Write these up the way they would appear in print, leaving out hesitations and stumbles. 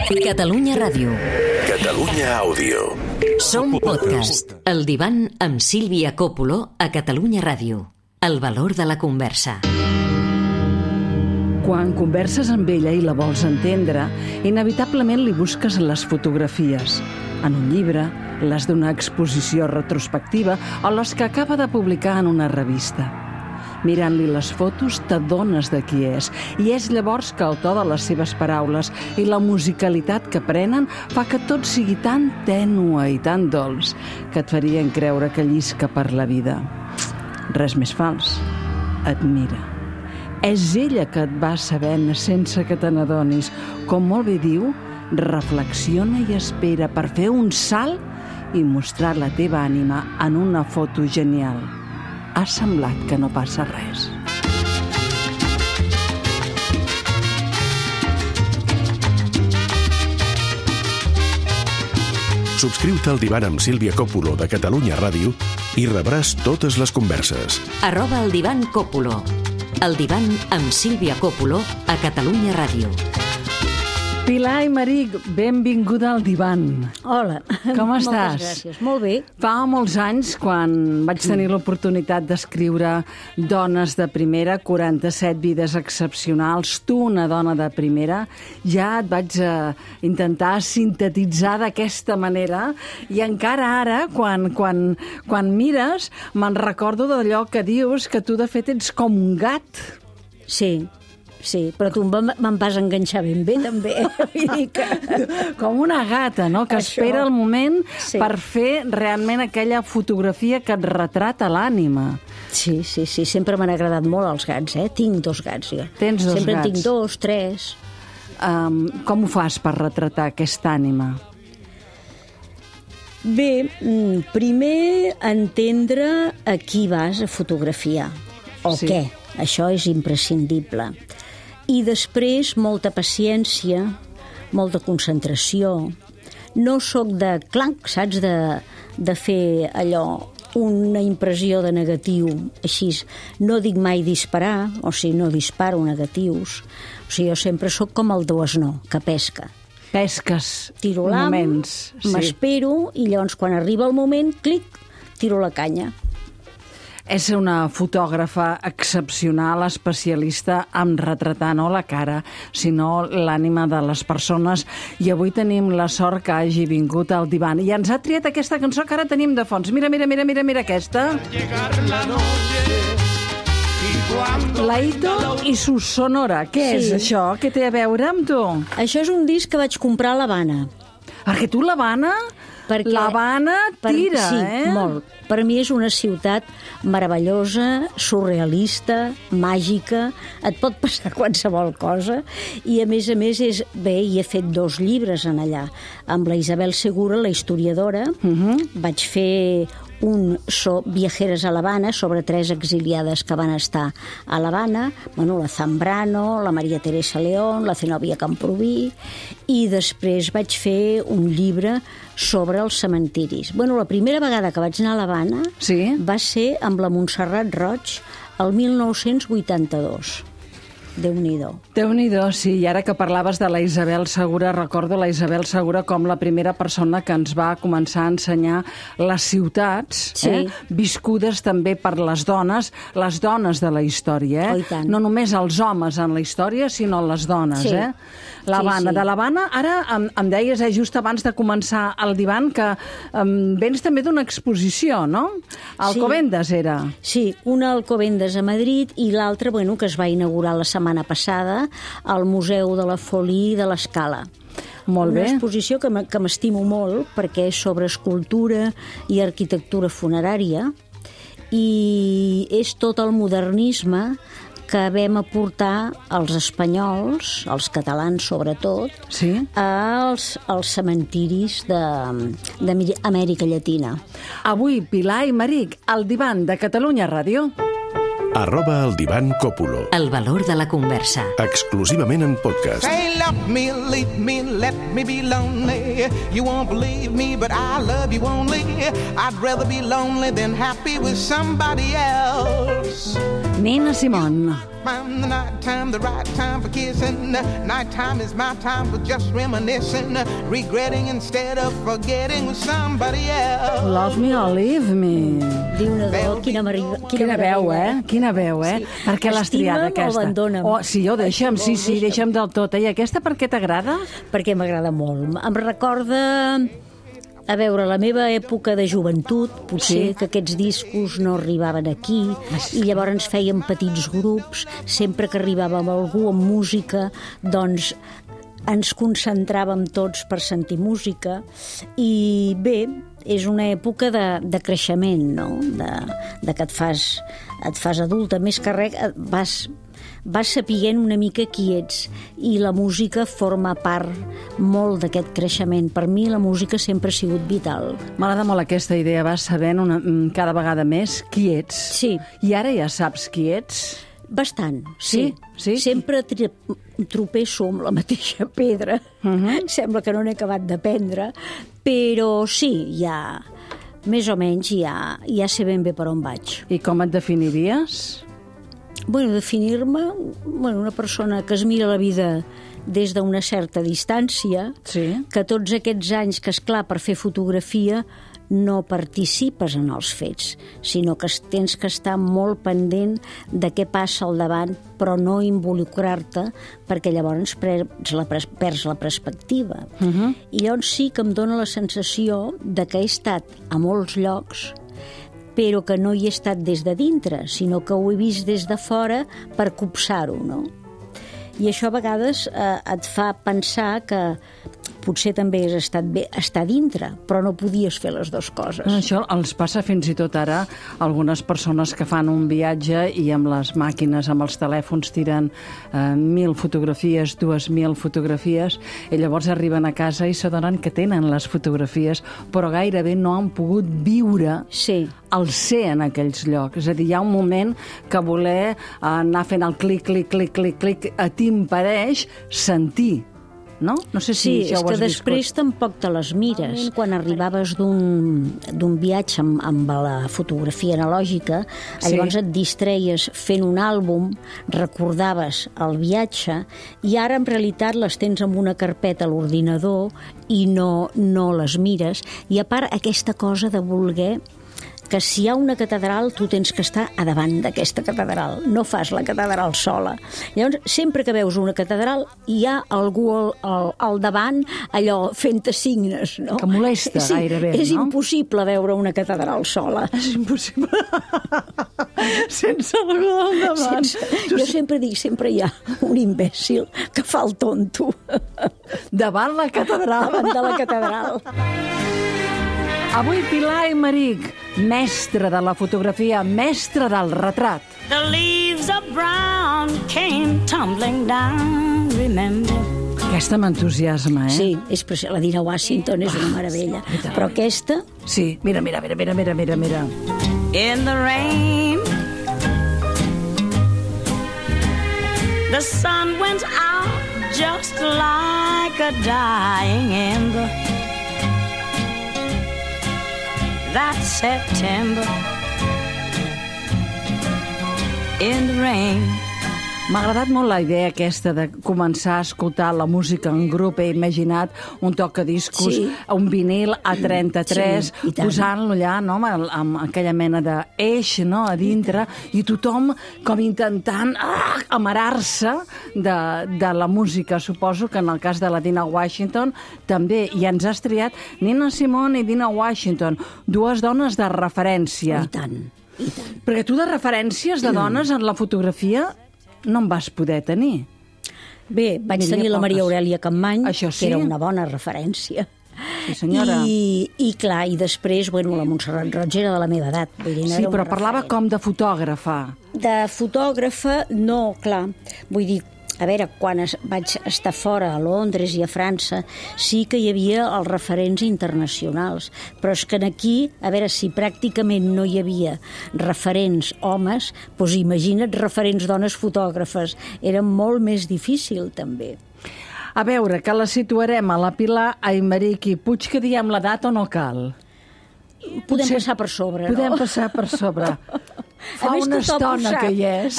Catalunya Ràdio. Catalunya Àudio. Som podcast. El divan amb Sílvia Coppolo a Catalunya Ràdio. El valor de la conversa. Quan converses amb ella i la vols entendre, inevitablement li busques les fotografies. En un llibre, les d'una exposició retrospectiva o les que acaba de publicar en una revista. Mirant-li les fotos t'adones de qui i és llavors que el to de les seves paraules i la musicalitat que prenen fa que tot sigui tan tènue i tan dolç que et farien creure que llisca per la vida. Res més fals. Admira. És ella que et va sabent sense que te n'adonis. Com molt bé diu, reflexiona i espera per fer un salt i mostrar la teva ànima en una foto genial. Ha semblat que no passa res. Subscriu-te al divan amb Sílvia Coppolo de Catalunya Ràdio i rebràs totes les converses. @el divan Coppolo. El divan amb Sílvia Coppolo a Catalunya Ràdio. Pilar i Maric, benvinguda al divan. Hola. Com estàs? Moltes gràcies. Molt bé. Fa molts anys, quan vaig tenir l'oportunitat d'escriure Dones de primera, 47 vides excepcionals, tu una dona de primera, ja et vaig intentar sintetitzar d'aquesta manera i encara ara, quan mires, me'n recordo d'allò que dius que tu de fet ets com un gat. Sí, però tu me'n vas enganxar ben bé, també. Vull dir que... Com una gata, no?, que espera el moment per fer realment aquella fotografia que et retrata l'ànima. Sí, sempre m'han agradat molt els gats, Tinc 2 gats, jo. Tens 2 sempre gats? Sempre en tinc 2, 3. Com ho fas per retratar aquesta ànima? Bé, primer entendre a qui vas a fotografiar, o què. Això és imprescindible. I després molta paciència, molta concentració. No sóc de clanc, saps, de fer allò, una impressió de negatiu, així. No dic mai disparar, o sigui, no disparo negatius. O sigui, jo sempre sóc com el Doesnó, que pesca. Pesques tiro moments. M'espero, i llavors quan arriba el moment, clic, tiro la canya. És una fotògrafa excepcional, especialista en retratar no la cara, sinó l'ànima de les persones. I avui tenim la sort que hagi vingut al divan. I ens ha triat aquesta cançó que ara tenim de fons. Mira aquesta. Laito i su sonora. Què és això? Què té a veure amb tu? Això és un disc que vaig comprar a l'Havana. Perquè tu l'Havana... L'Havana tira, sí, molt. Per mi és una ciutat meravellosa, surrealista, màgica, et pot passar qualsevol cosa, i a més és bé, i he fet 2 llibres en allà. Amb la Isabel Segura, la historiadora, vaig fer un Viajeres a l'Havana, sobre 3 exiliades que van estar a l'Havana, la Zambrano, la Maria Teresa León, la Zenobia Camprubí, i després vaig fer un llibre sobre els cementiris. La primera vegada que vaig anar a l'Havana va ser amb la Montserrat Roig el 1982. Déu-n'hi-do. Déu-n'hi-do, sí. I ara que parlaves de la Isabel Segura, recordo la Isabel Segura com la primera persona que ens va començar a ensenyar les ciutats, viscudes també per les dones de la història. Oh, i tant. No només els homes en la història, sinó les dones. L'Havana. De l'Havana, ara em deies, just abans de començar el divan, que vens també d'una exposició, no? Alcobendas era. Sí, una Alcobendas a Madrid i l'altra, que es va inaugurar la setmana passada al Museu de la Folie de l'Escala. Molt bé. Una exposició que m'estimo molt perquè és sobre escultura i arquitectura funerària i és tot el modernisme que vam aportar als espanyols, als catalans sobretot, als cementiris d'Amèrica Llatina. Avui, Pilar i Maric, al divan de Catalunya Ràdio. @el divan Coppolo. El valor de la conversa. Exclusivament en podcast. Hey, love me, leave me, let me be lonely. You won't believe me, but I love you only. I'd rather be lonely than happy with somebody else. Nina Simone. Find the night time, the right time for kissing. Night time is my time for just reminiscing, regretting instead of forgetting with somebody else. Love me or leave me. Déu-n'hi-do, quina veu, Quina veu, Sí. Per què l'has triada, aquesta? Estima'm o abandona'm. Oh, sí, deixa'm, sí, deixa'm del tot. I aquesta per què t'agrada? Perquè m'agrada molt. Em recorda... A veure, la meva època de joventut, potser que aquests discos no arribaven aquí, i llavors fèiem petits grups, sempre que arribàvem algú amb música, doncs ens concentràvem tots per sentir música, i bé, és una època de creixement, no? De que et fas adulta, més que res vas sapiguent una mica qui ets, i la música forma part molt d'aquest creixement. Per mi la música sempre ha sigut vital. M'agrada molt aquesta idea, vas sabent cada vegada més qui ets. Sí. I ara ja saps qui ets? Bastant, sí. Sí? Sempre tropeço amb la mateixa pedra. Sembla que no n'he acabat d'aprendre, però sí, ja més o menys ja sé ben bé per on vaig. I com et definiries? Definir-me, una persona que es mira la vida des d'una certa distància, que tots aquests anys que, esclar, per fer fotografia no participes en els fets, sinó que tens que estar molt pendent de què passa al davant, però no involucrar-te, perquè llavors perds la perspectiva. I llavors sí que em dóna la sensació de que he estat a molts llocs, però que no hi he estat des de dintre, sinó que ho he vist des de fora per copsar-ho, no? I això a vegades et fa pensar que potser també has estat bé estar dintre, però no podies fer les dues coses. Això els passa fins i tot ara a algunes persones que fan un viatge i amb les màquines, amb els telèfons, tiren 1.000 fotografies, 2.000 fotografies, i llavors arriben a casa i s'adonen que tenen les fotografies, però gairebé no han pogut viure el ser en aquells llocs. És a dir, hi ha un moment que voler anar fent el clic, clic, clic, clic, clic, t'impedeix sentir. No? No sé si això ho has viscut. Sí, és que després tampoc te les mires. Quan arribaves d'un viatge amb la fotografia analògica, llavors et distreies fent un àlbum, recordaves el viatge, i ara en realitat les tens en una carpeta a l'ordinador i no les mires. I a part aquesta cosa de voler que si hi ha una catedral, tu tens que estar a davant d'aquesta catedral. No fas la catedral sola. Llavors, sempre que veus una catedral, hi ha algú al davant, allò, fent-te signes, no? Que molesta gairebé, no? És impossible veure una catedral sola. És impossible. Sense algú al davant. Jo sempre dic, sempre hi ha un imbècil que fa el tonto. Davant la catedral. Davant de la catedral. Avui Pilar Aymerich, mestre de la fotografia, mestre del retrat. The leaves of brown came tumbling down, remember? Aquesta m'entusiasma, Sí, és preciosa. La Dina Washington és una meravella. Però aquesta... Sí, mira. In the rain, the sun went out just like a dying ember. That September in the rain. M'ha agradat molt la idea aquesta de començar a escoltar la música en grup. He imaginat un tocadiscos, un vinil a 33, posant-lo allà, no, amb aquella mena d'eix, no, a dintre, i tothom com intentant amarar-se de la música. Suposo que en el cas de la Dina Washington també, i ens has triat Nina Simone i Dina Washington, dues dones de referència. I tant. Perquè tu de referències de dones en la fotografia no en vas poder tenir. Bé, vaig tenir la Maria Aurèlia Capmany, que era una bona referència. Sí, senyora. I clar, i després, la Montserrat Roig era de la meva edat. Sí, però parlava com de fotògrafa. De fotògrafa, no, clar. Vull dir, a veure, quan vaig estar fora a Londres i a França, sí que hi havia els referents internacionals, però és que aquí, a veure, si pràcticament no hi havia referents homes, doncs imagina't referents dones fotògrafes. Era molt més difícil, també. A veure, que la situarem a la Pilar Aymerich i Puig, que diem l'edat o no cal? Podem passar per sobre, no? Podem passar per sobre. Fa una estona que hi és.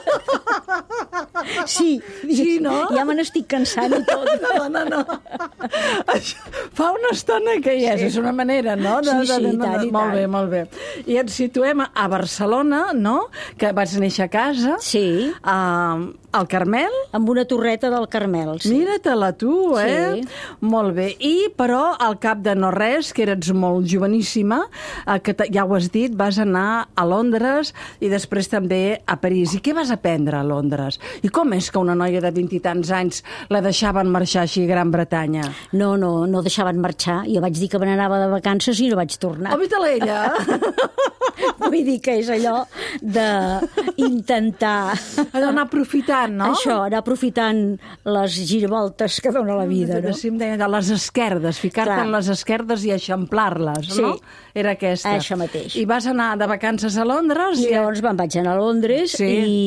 Sí, no? Ja me n'estic cansant i tot. No. Fa una estona que hi és, és una manera, no? Sí, Molt bé. I ens situem a Barcelona, no? Que vas néixer a casa. Sí. Al Carmel? Amb una torreta del Carmel, sí. Mira-te-la tu, eh? Sí. Molt bé. I, però, al cap de no res, que eres molt joveníssima, que ja ho has dit, vas anar a Londres i després també a París. I què vas aprendre a Londres? I com és que una noia de 20 i tants anys la deixaven marxar així a Gran Bretanya? No deixaven marxar. Jo vaig dir que me n'anava de vacances i no vaig tornar. Home-te-la ella! Vull dir que és allò d'intentar... Anar aprofitant, no? Això, anar aprofitant les giravoltes que dona la vida, no? Sí, em deien de les esquerdes, ficar-te en les esquerdes i eixamplar-les, no? Era aquesta. Això mateix. I vas anar de vacances a Londres? I llavors me'n vaig anar a Londres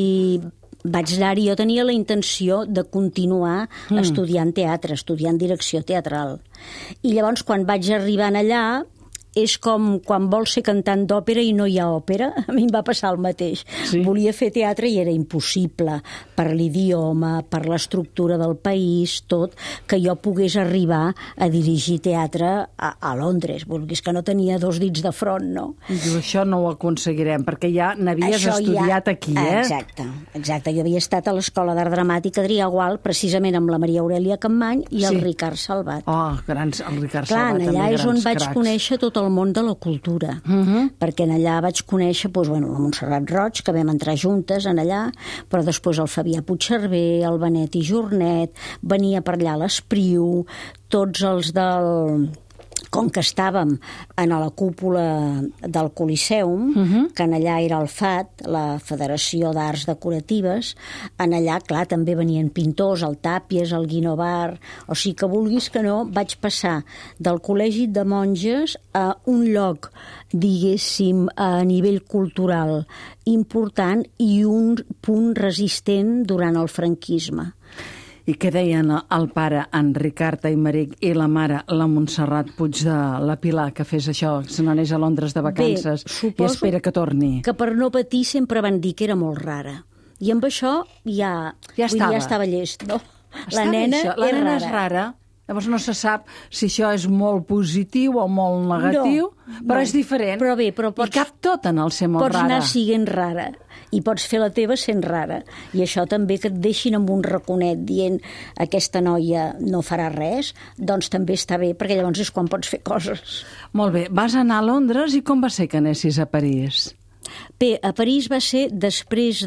i vaig anar-hi. Jo tenia la intenció de continuar estudiant teatre, estudiant direcció teatral. I llavors, quan vaig arribar allà, és com quan vols ser cantant d'òpera i no hi ha òpera. A mi em va passar el mateix. Sí. Volia fer teatre i era impossible per l'idioma, per l'estructura del país, tot, que jo pogués arribar a dirigir teatre a Londres. Vulguis que no tenia 2 dits de front, no? I diu, això no ho aconseguirem, perquè ja n'havies estudiat aquí, eh? Exacte. Jo havia estat a l'Escola d'Art Dramàtic Adrià Gual, precisament amb la Maria Aurelia Campmany i el Ricard Salvat. Oh, grans, el Ricard Clar, Salvat també, allà és on vaig cracs. conèixer tot el món de la cultura, perquè en allà vaig conèixer la Montserrat Roig, que vam entrar juntes en allà, però després el Fabià Puigcerver, el Benet i Jornet, venia per allà l'Espriu, tots els del... Com que estàvem en la cúpula del Coliseum, que en allà era el FAD, la Federació d'Arts Decoratives, en allà, clar, també venien pintors, el Tàpies, el Guinovar, o sigui que vulguis que no, vaig passar del Col·legi de Monges a un lloc, diguéssim, a nivell cultural important i un punt resistent durant el franquisme. I què deien el pare, en Ricard Aimeric, i la mare, la Montserrat Puig de la Pilar, que fes això, que se n'anés a Londres de vacances i espera que torni? Que per no patir sempre van dir que era molt rara. I amb això ja estava llest, no? La nena és rara. Llavors no se sap si això és molt positiu o molt negatiu, però és diferent. Però bé, I cap tot en el ser molt rara. Pots anar sent rara i pots fer la teva sent rara. I això també que et deixin amb un raconet dient aquesta noia no farà res, doncs també està bé, perquè llavors és quan pots fer coses. Molt bé. Vas anar a Londres i com va ser que anessis a París? Bé, a París va ser després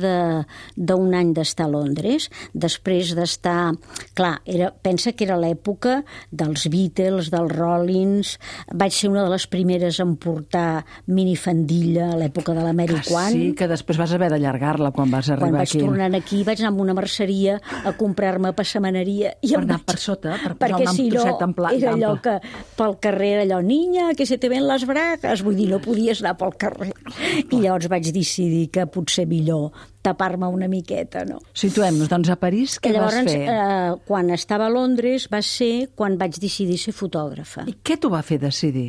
d'un any d'estar a Londres, després d'estar... Clar, pensa que era l'època dels Beatles, dels Rollins, vaig ser una de les primeres en portar minifandilla a l'època de l'American. Sí, que després vas haver d'allargar-la quan vas arribar aquí. Quan vaig tornar aquí vaig anar a una merceria a comprar-me passamaneria. Per anar per sota, per posar un trosset en pla. Perquè si no, era allò que pel carrer, allò, niña, que se te ven les bragues, vull dir, no podies anar pel carrer. I llavors vaig decidir que potser millor tapar-me una miqueta, no? Situem-nos, doncs, a París, què vas fer? Llavors, quan estava a Londres, va ser quan vaig decidir ser fotògrafa. I què t'ho va fer decidir?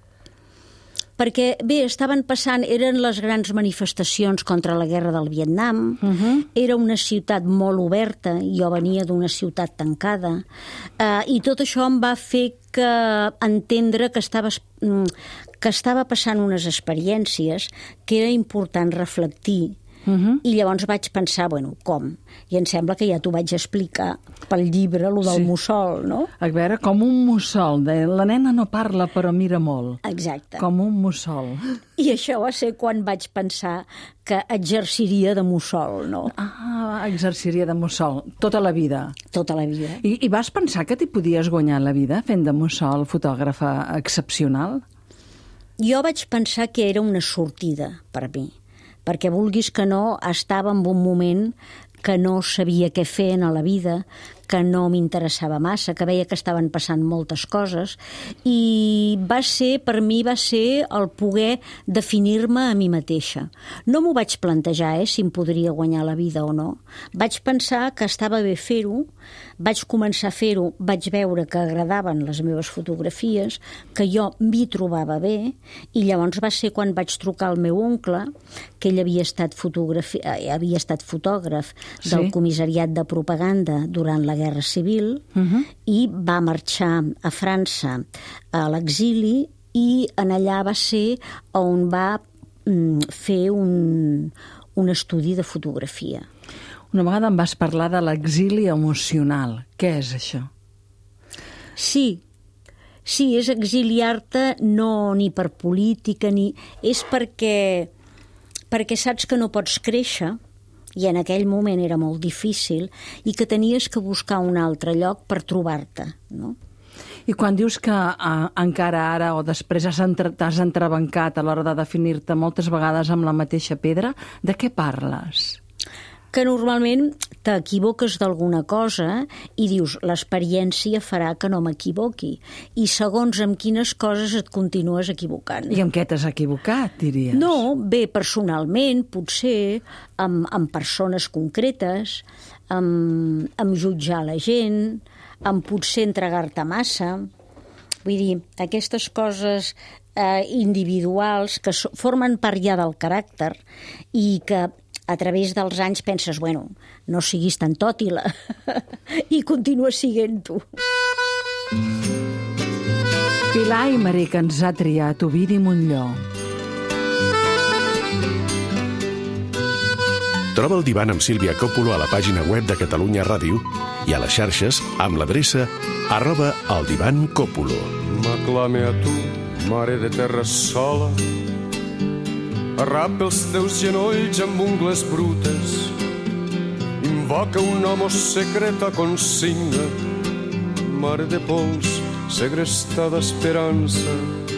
Perquè, bé, eren les grans manifestacions contra la guerra del Vietnam, era una ciutat molt oberta, jo venia d'una ciutat tancada, i tot això em va fer entendre que estava passant unes experiències que era important reflectir. I llavors vaig pensar, com? I em sembla que ja t'ho vaig explicar pel llibre, lo del mussol, no? A veure, com un mussol. La nena no parla, però mira molt. Exacte. Com un mussol. I això va ser quan vaig pensar que exerciria de mussol, no? Ah, exerciria de mussol. Tota la vida. Tota la vida. I vas pensar que t'hi podies guanyar la vida fent de mussol fotògrafa excepcional? Jo vaig pensar que era una sortida per mi. Perquè vulguis que no, estava en un moment que no sabia què fer en la vida, que no m'interessava massa, que veia que estaven passant moltes coses, i per mi va ser el poder definir-me a mi mateixa. No m'ho vaig plantejar, si em podria guanyar la vida o no. Vaig pensar que estava bé fer-ho, vaig començar a fer-ho, vaig veure que agradaven les meves fotografies, que jo m'hi trobava bé, i llavors va ser quan vaig trucar al meu oncle, que ell havia estat fotògraf del comissariat de propaganda durant la Guerra Civil, i va marxar a França a l'exili, i en allà va ser on va fer un estudi de fotografia. Una vegada em vas parlar de l'exili emocional. Què és això? Sí, és exiliar-te no ni per política, és perquè saps que no pots créixer, i en aquell moment era molt difícil, i que tenies que buscar un altre lloc per trobar-te, no? I quan dius que encara ara o després t'has entrebancat a l'hora de definir-te moltes vegades amb la mateixa pedra, de què parles? Que normalment t'equivoques d'alguna cosa i dius, l'experiència farà que no m'equivoqui. I segons amb quines coses et continues equivocant. I amb què t'has equivocat, diries? No, bé, personalment, potser, amb persones concretes, amb jutjar la gent, amb potser entregar-te massa. Vull dir, aquestes coses individuals que formen part ja del caràcter i que a través dels anys penses, bueno, no siguis tan tòtila, i continues siguent-ho. Pilar Aymerich, que ens ha triat Ovidi Montllor. Troba el divan amb Sílvia Coppola a la pàgina web de Catalunya Ràdio i a les xarxes amb l'adreça @eldivancopolo. M'aclame a tu, mare de terra sola, arrapa els teus genolls amb ungles brutes, invoca un homo secreta consigna, mare de pols, segrestada esperança.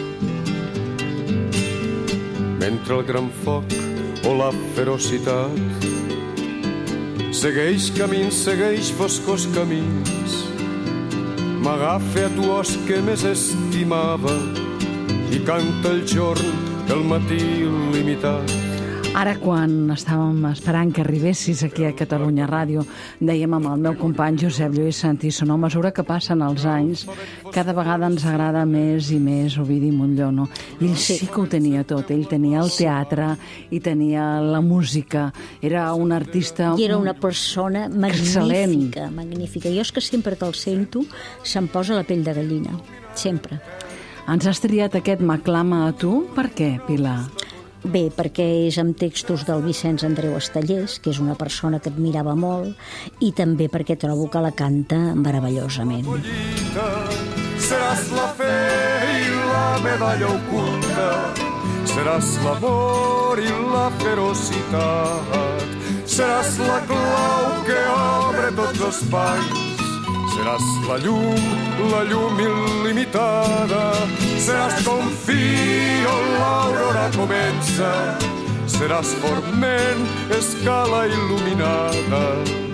Mentre el gran foc o la ferocitat segueix camins, segueix foscos camins, m'agafa a tu os que més estimava i canta el jorn del matí il·limitat. Ara, quan estàvem esperant que arribessis aquí a Catalunya Ràdio, dèiem amb el meu company Josep Lluís Santiso, a mesura que passen els anys, cada vegada ens agrada més i més Ovidi Montllor, no? Ell sí que ho tenia tot, ell tenia el teatre i tenia la música, era un artista... I era una persona magnífica, magnífica. Jo és que sempre que el sento se'm posa la pell de gallina, sempre. Ens has triat aquest M'aclama a tu, per què, Pilar? Bé, perquè és amb textos del Vicenç Andreu Estellés, que és una persona que admirava molt, i també perquè trobo que la canta meravellosament. Seràs la fe i la medalla oculta, seràs l'amor i la ferocitat, seràs la clau que obre tots els espais, seràs la llum il·limitada, seràs com fil on l'aurora comença, seràs forment, escala il·luminada.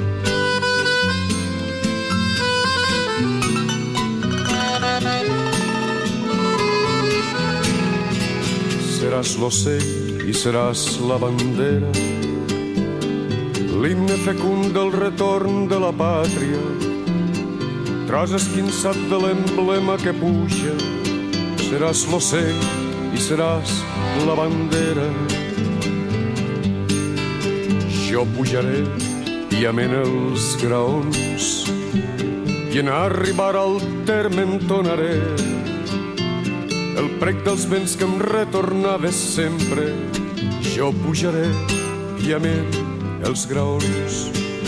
Seràs l'ocell i seràs la bandera, l'himne fecund del retorn de la pàtria, tros esquinçat de l'emblema que puja, seràs l'ocell i seràs la bandera. Jo pujaré i amén els graons i en arribar al terme entonaré el prec dels vents que em retornava sempre. Jo pujaré i amén els graons.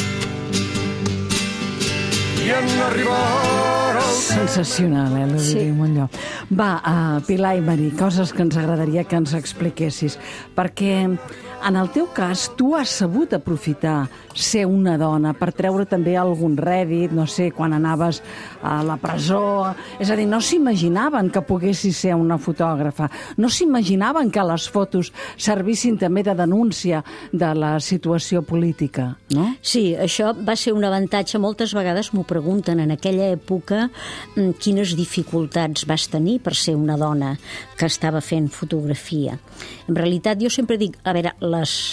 Sensacional, l'Ovidi Montllor. Va, Pilar Aymerich, coses que ens agradaria que ens expliquessis, perquè en el teu cas tu has sabut aprofitar ser una dona per treure també algun rèdit, no sé, quan anaves a la presó, és a dir, no s'imaginaven que poguessis ser una fotògrafa, no s'imaginaven que les fotos servissin també de denúncia de la situació política, no? Sí, això va ser un avantatge, moltes vegades m'ho pregunto. pregunten en aquella època quines dificultats vas tenir per ser una dona que estava fent fotografia. En realitat, jo sempre dic, a veure,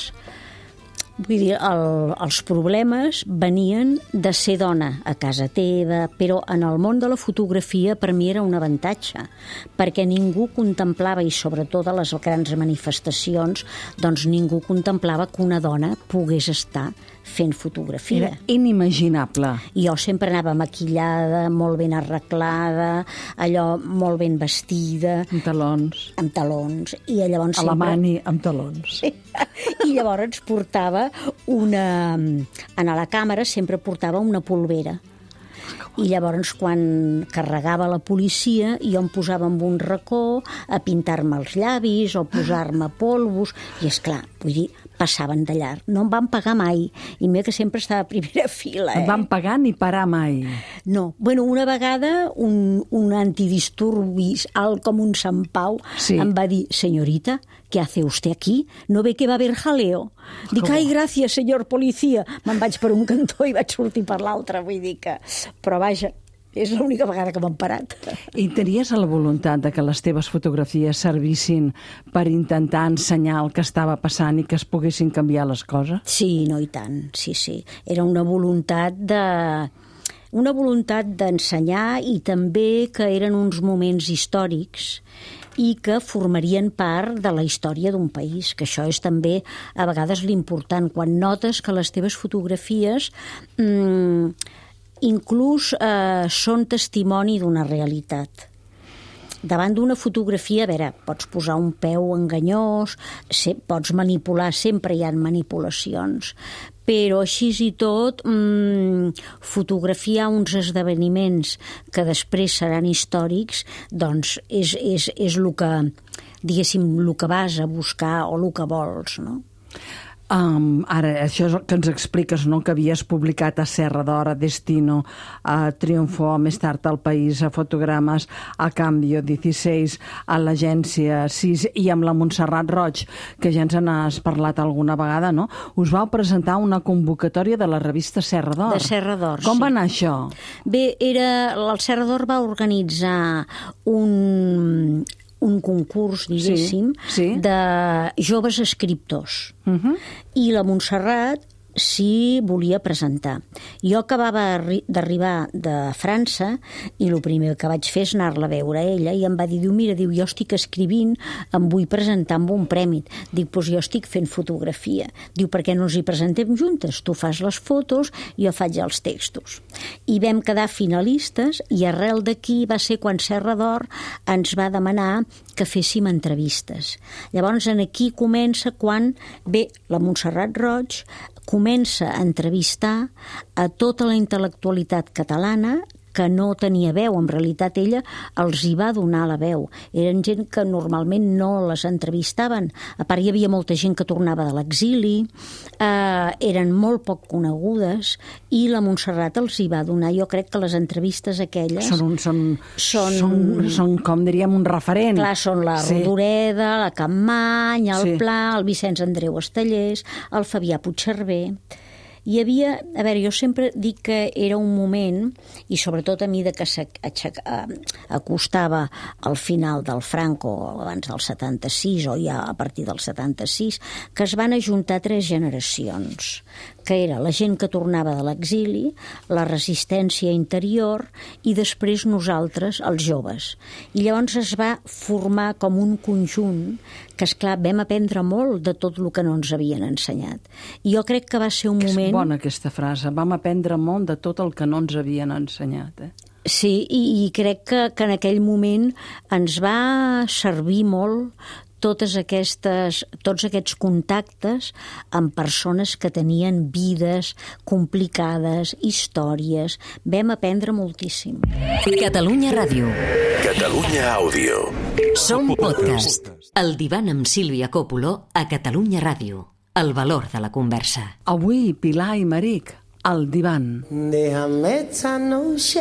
els problemes venien de ser dona a casa teva, però en el món de la fotografia per mi era un avantatge, perquè ningú contemplava, i sobretot a les grans manifestacions, doncs ningú contemplava que una dona pogués estar fent fotografia. Era inimaginable. Jo sempre anava maquillada, molt ben arreglada, allò molt ben vestida. Amb talons. Amb talons. I llavors Alemany amb talons. I llavors portava a la càmera sempre portava una polvera. I llavors quan carregava la policia jo em posava en un racó a pintar-me els llavis o posar-me polvos i esclar, vull dir, passaven de llarg. No em van pagar mai, i mira que sempre estava a primera fila. No van pagar ni parar mai. No. Bueno, una vegada un antidisturbis, alt com un Sant Pau, em va dir, señorita, ¿qué hace usted aquí? ¿No ve que va a haver jaleo? Dic, ai, gràcies, senyor policia. Me'n vaig per un cantó i vaig sortir per l'altre, vull dir que... Però vaja, és l'única vegada que m'han parat. I tenies la voluntat de que les teves fotografies servissin per intentar ensenyar el que estava passant i que es poguessin canviar les coses? Sí, no, i tant, sí. Era una voluntat d'ensenyar i també que eren uns moments històrics i que formarien part de la història d'un país, que això és també a vegades l'important, quan notes que les teves fotografies inclús són testimoni d'una realitat. Davant d'una fotografia, a veure, pots posar un peu enganyós, pots manipular, sempre hi ha manipulacions, però així i tot fotografiar uns esdeveniments que després seran històrics, doncs és el que, diguéssim, el que vas a buscar o el que vols, no? Ara, això que ens expliques, no? Que havies publicat a Serra d'Or, a Destino, a Triunfo, més tard al País, a Fotogrames, a Cambio 16, a l'Agència 6 i amb la Montserrat Roig, que ja ens n'has parlat alguna vegada, no? Us vau presentar una convocatòria de la revista Serra d'Or. De Serra d'Or, sí. Com va anar això? Bé, el Serra d'Or va organitzar un concurs, diguéssim, de joves escriptors. I la Montserrat s'hi volia presentar. Jo acabava d'arribar de França i el primer que vaig fer és anar-la a veure a ella i em va dir, mira, jo estic escrivint, em vull presentar amb un premi. Dic, doncs jo estic fent fotografia. Diu, per què no ens hi presentem juntes? Tu fas les fotos i jo faig els textos. I vam quedar finalistes i arrel d'aquí va ser quan Serra d'Or ens va demanar que féssim entrevistes. Llavors aquí comença quan ve la Montserrat Roig, comença a entrevistar a tota la intel·lectualitat catalana que no tenia veu. En realitat ella els hi va donar la veu. Eren gent que normalment no les entrevistaven. A part hi havia molta gent que tornava de l'exili, eren molt poc conegudes i la Montserrat els hi va donar. Jo crec que les entrevistes aquelles... Són com diríem un referent. Clar, són la Rodoreda, la Campmany, el Pla, el Vicenç Andreu Estellers, el Fabià Puigcerver... Hi havia, a veure, jo sempre dic que era un moment, i sobretot a mesura que s'acostava al final del Franco, abans del 76 o ja a partir del 76, que es van ajuntar 3 generacions, que era la gent que tornava de l'exili, la resistència interior i després nosaltres, els joves. I llavors es va formar com un conjunt que, esclar, vam aprendre molt de tot el que no ens havien ensenyat. I jo crec que va ser un moment... És bona aquesta frase, vam aprendre molt de tot el que no ens havien ensenyat. Sí, i crec que en aquell moment ens va servir molt tots aquests contactes amb persones que tenien vides complicades, històries. Vam aprendre moltíssim. Catalunya Ràdio. Catalunya Àudio. Som podcast. El divan amb Sílvia Coppolo a Catalunya Ràdio. El valor de la conversa. Avui, Pilar i Maric, al divan. Déjame esta noche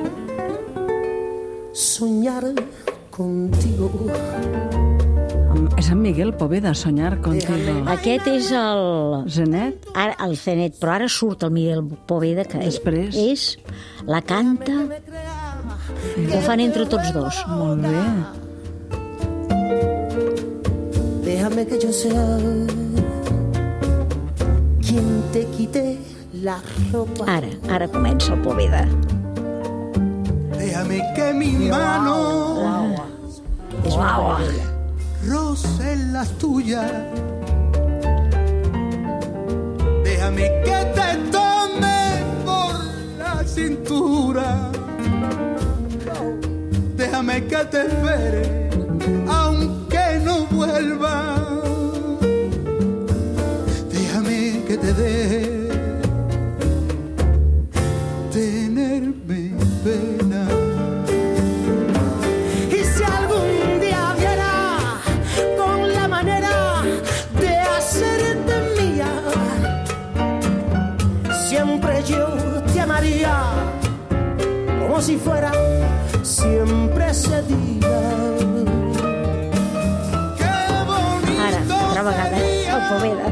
soñar contigo. És en Miguel Poveda, Soñar contigo. Aquest és el... Zenet? Ara, el Zenet, però ara surt el Miguel Poveda, que Després? la canta, ho fan entre tots dos. Molt bé. Déjame que yo sea quien te quite la ropa. Ara comença el Poveda. Déjame que mi mano És meravella. roce las tuyas. Déjame que te tome por la cintura. Déjame que te espere aunque no vuelva. Déjame que te dé tenerme pena. Y si algún día viera con la manera de hacerte mía, siempre yo te amaría como si fuera siempre ese día. Ara, altra vegada, el Poveda.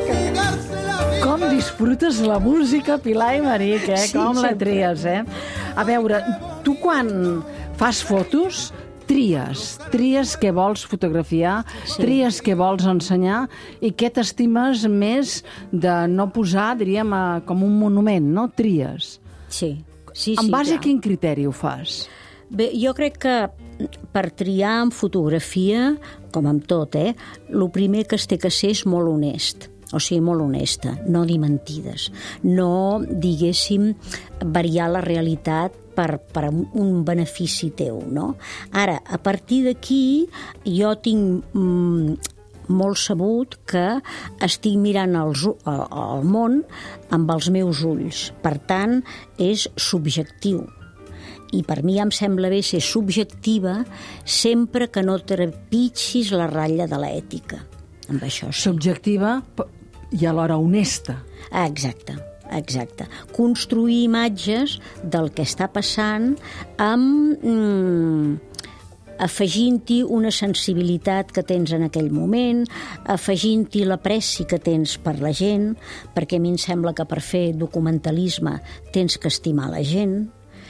Com disfrutes la música, Pilar i Maric, Sí, com la sempre. tries, A veure, tu quan fas fotos, tries què vols fotografiar, tries què vols ensenyar i què t'estimes més de no posar, diríem, com un monument, no? Tries. Sí. En base clar. a quin criteri ho fas? Bé, jo crec que per triar en fotografia, com amb tot, el primer que es té que ser és molt honest. O sigui, molt honesta, no dir mentides. No, diguéssim, variar la realitat per un benefici teu, no? Ara, a partir d'aquí, jo tinc molt sabut que estic mirant el món amb els meus ulls. Per tant, és subjectiu. I per mi em sembla bé ser subjectiva sempre que no trepitgis la ratlla de l'ètica. Amb això sí. Subjectiva i alhora honesta. Exacte. Construir imatges del que està passant amb afegint-hi una sensibilitat que tens en aquell moment, afegint-hi l'apreci que tens per la gent, perquè a mi em sembla que per fer documentalisme tens que estimar la gent.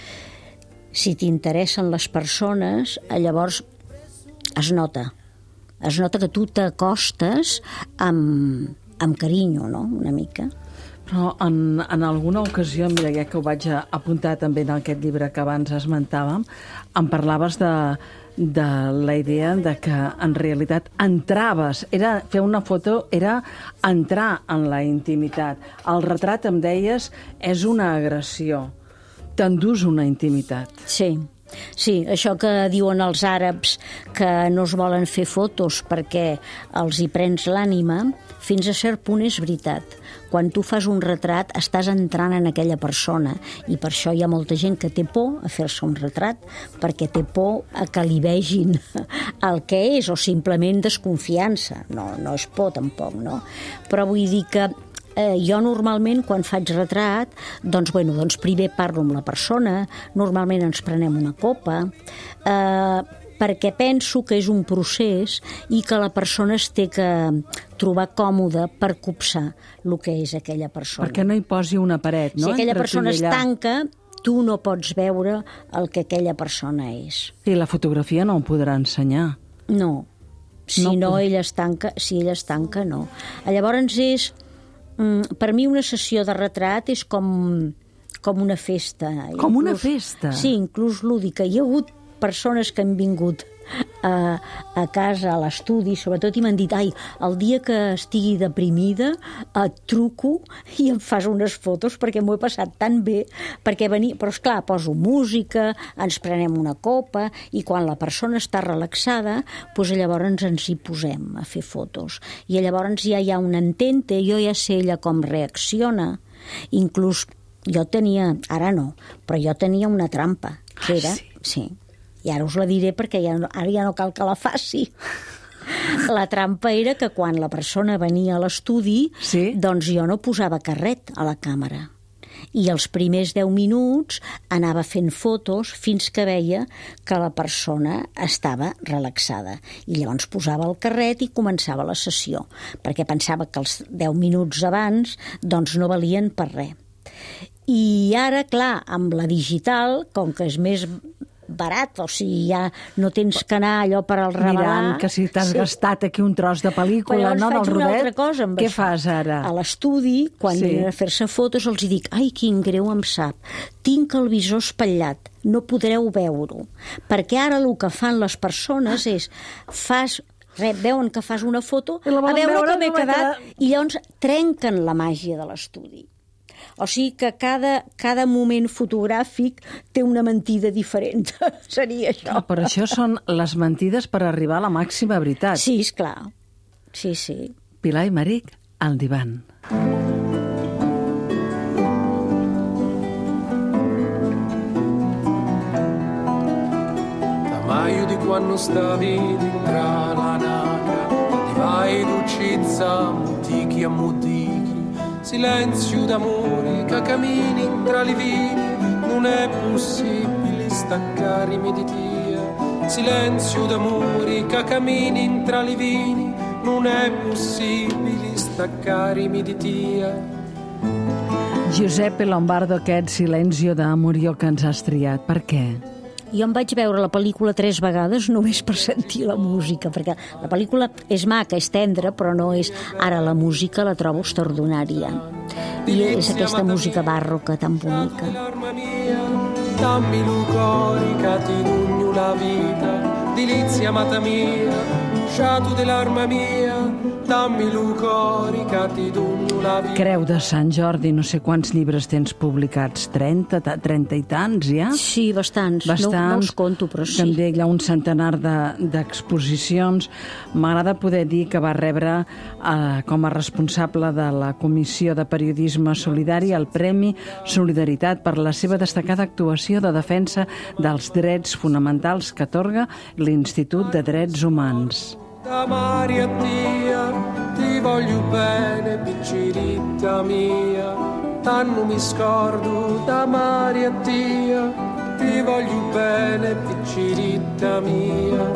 Si t'interessen les persones, llavors es nota que tu t'acostes amb carinyo, no?, una mica. Però en alguna ocasió, mira, ja que ho vaig apuntar també en aquest llibre que abans esmentàvem, em parlaves de la idea de que en realitat entraves, fer una foto era entrar en la intimitat. El retrat, em deies, és una agressió. T'endús una intimitat. Sí, això que diuen els àrabs que no es volen fer fotos perquè els hi prens l'ànima, fins a cert punt és veritat. Quan tu fas un retrat estàs entrant en aquella persona i per això hi ha molta gent que té por a fer-se un retrat perquè té por a que li vegin el que és o simplement desconfiança. No és por tampoc, no? Però vull dir que jo normalment quan faig retrat doncs primer parlo amb la persona, normalment ens prenem una copa, perquè penso que és un procés i que la persona es té que trobar còmoda per copsar el que és aquella persona. Perquè no hi posi una paret, no? Si aquella persona es tanca, tu no pots veure el que aquella persona és. I la fotografia no ho podrà ensenyar. No. Si ella es tanca, no. Llavors és... Per mi una sessió de retrat és com una festa. Com una festa? Sí, inclús lúdica. Hi ha hagut persones que han vingut a casa, a l'estudi, sobretot, i m'han dit el dia que estigui deprimida et truco i em fas unes fotos perquè m'ho he passat tan bé, però esclar, poso música, ens prenem una copa i quan la persona està relaxada, doncs llavors ens hi posem a fer fotos. I llavors ja hi ha un entente, jo ja sé ella com reacciona. Inclús jo tenia, ara no, però jo tenia una trampa, que era... Sí. I ara us la diré perquè ara ja no cal que la faci. La trampa era que quan la persona venia a l'estudi, doncs jo no posava carret a la càmera. I els primers 10 minuts anava fent fotos fins que veia que la persona estava relaxada. I llavors posava el carret i començava la sessió, perquè pensava que els 10 minuts abans doncs no valien per res. I ara, clar, amb la digital, com que és més barat, o sigui, ja no tens que anar allò per al revelar... Mirant que si t'has gastat aquí un tros de pel·lícula, no, del rodet, què fas ara? A l'estudi, quan venen a fer-se fotos, els dic, ai, quin greu em sap, tinc el visor espatllat, no podreu veure-ho. Perquè ara el que fan les persones és, veuen que fas una foto, a veure com he quedat, i llavors trenquen la màgia de l'estudi. O sigui que cada moment fotogràfic té una mentida diferent. Seria això. Però això són les mentides per arribar a la màxima veritat. Sí, esclar. Sí, sí. Pilar i Maric, al divan. Maio di quando stavi tra la naca, di vai d'uccizza, mutichi a mutichi, silenzio d'amore che cammini tra li vini, non è possibile staccarmi di te. Silenzio d'amore che cammini tra li vini, non è possibile staccarmi di te. Giuseppe Lombardo, aquest Silenzio d'Amorio que ens has triat, per què? Jo em vaig veure la pel·lícula 3 vegades només per sentir la música, perquè la pel·lícula és maca, és tendra, però no és... Ara la música la trobo extraordinària. I és aquesta música barroca tan bonica. Dammi lucori che ti dugno la vita, delizia amata mia, sciato dell'arma mia, dammi lucori que ti dugno la vita. Creu de Sant Jordi, no sé quants llibres tens publicats, 30 i tants, ja? Sí, bastants. No els conto, però sí. També hi ha un centenar d'exposicions. M'agrada poder dir que va rebre com a responsable de la Comissió de Periodisme Solidari el Premi Solidaritat per la seva destacada actuació de defensa dels drets fonamentals que atorga l'Institut de Drets Humans. Maria tia, ti voglio bene, piccirita mia, tanto mi scordo da Maria tia, ti voglio bene, piccirita mia.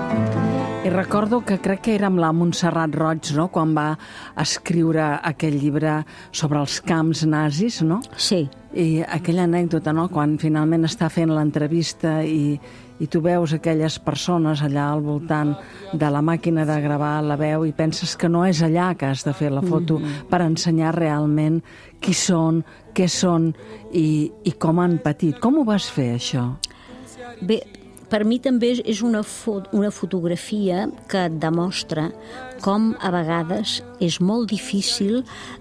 I recordo que crec que era amb la Montserrat Roig, no?, quan va escriure aquell llibre sobre els camps nazis, no? Sí. I aquella anècdota, no?, quan finalment està fent l'entrevista i tu veus aquelles persones allà al voltant de la màquina de gravar la veu i penses que no és allà que has de fer la foto per ensenyar realment qui són, què són i com han patit. Com ho vas fer, això? Bé, per mi també és una fotografia que et demostra com a vegades és molt difícil